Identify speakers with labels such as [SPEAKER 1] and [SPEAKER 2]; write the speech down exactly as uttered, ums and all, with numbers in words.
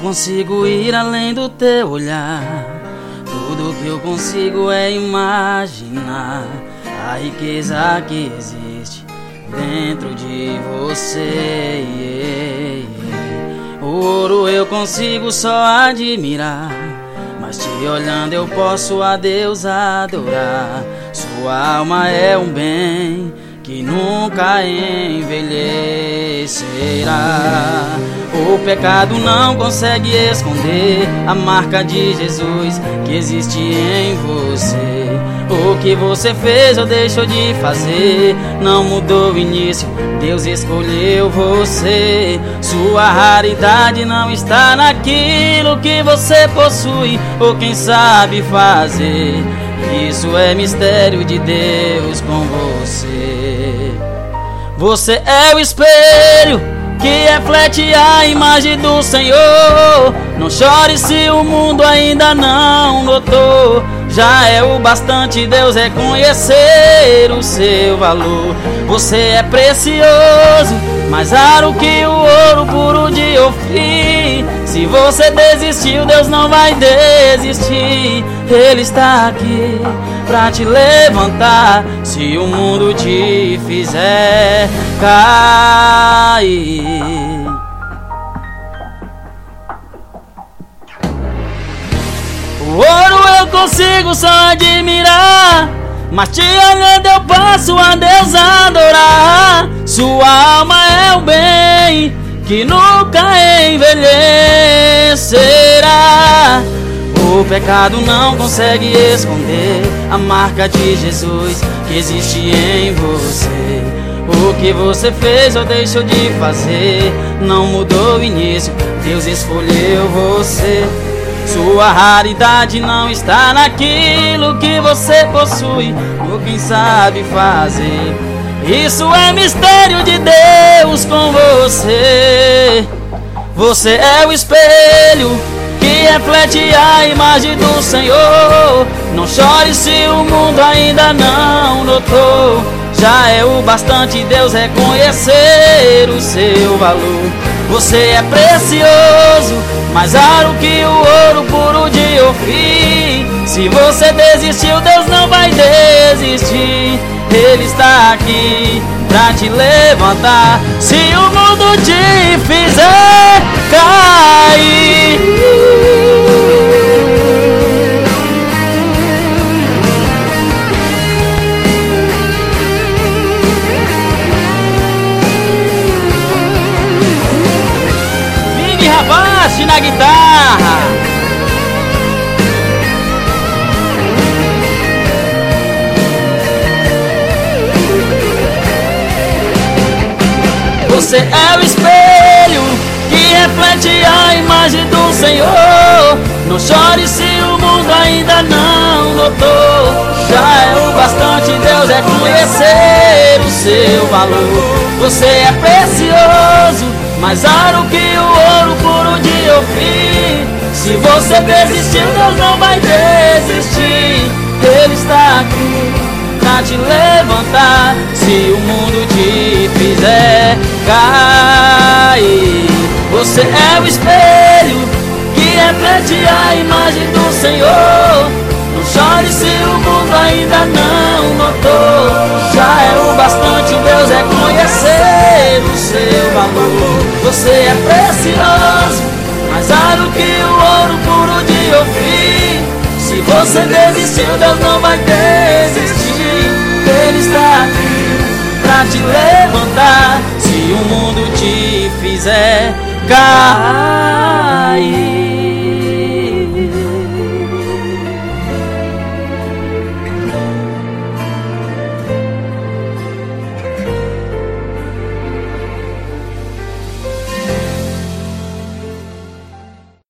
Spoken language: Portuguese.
[SPEAKER 1] consigo ir além do teu olhar. Tudo que eu consigo é imaginar a riqueza que existe dentro de você. Yeah, yeah. O ouro eu consigo só admirar, mas te olhando eu posso a Deus adorar. Sua alma é um bem que nunca envelhecerá. O pecado não consegue esconder a marca de Jesus que existe em você. O que você fez ou deixou de fazer não mudou o início, Deus escolheu você. Sua raridade não está naquilo que você possui ou quem sabe fazer. Isso é mistério de Deus com você. Você é o espelho que reflete a imagem do Senhor. Não chore se o mundo ainda não notou. Já é o bastante Deus reconhecer o seu valor. Você é precioso, mais raro que o ouro puro de Ofir. Se você desistiu, Deus não vai desistir. Ele está aqui pra te levantar se o mundo te fizer cair. O ouro eu consigo só admirar, mas te olhando eu posso a Deus adorar. Sua alma é o bem que nunca envelhecerá. O pecado não consegue esconder a marca de Jesus que existe em você. O que você fez ou deixou de fazer não mudou o início, Deus escolheu você. Sua raridade não está naquilo que você possui ou quem sabe fazer. Isso é mistério de Deus com você. Você é o espelho que reflete a imagem do Senhor. Não chore se o mundo ainda não notou. Já é o bastante Deus reconhecer o seu valor. Você é precioso, mais raro que o ouro puro de Ofir. Se você desistiu, Deus não vai desistir. Ele está aqui pra te levantar se o mundo te fizer cair. Vini Rapaz na guitarra. Você é o espelho que reflete a imagem do Senhor. Não chore se o mundo ainda não notou. Já é o bastante Deus reconhecer o seu valor. Você é precioso, mais raro que o ouro puro de Ofir. Se você desistiu, Deus não vai desistir. Ele está aqui pra te levantar se o mundo te fizer cair. Você é o espelho que reflete a imagem do Senhor. Não chore se o mundo ainda não notou. Já é o bastante Deus reconhecer o seu valor. Você é precioso, mais raro que o ouro puro de Ofir. Se você desistiu, Deus não vai desistir. Ele está aqui pra te levantar se o mundo te fizer cair.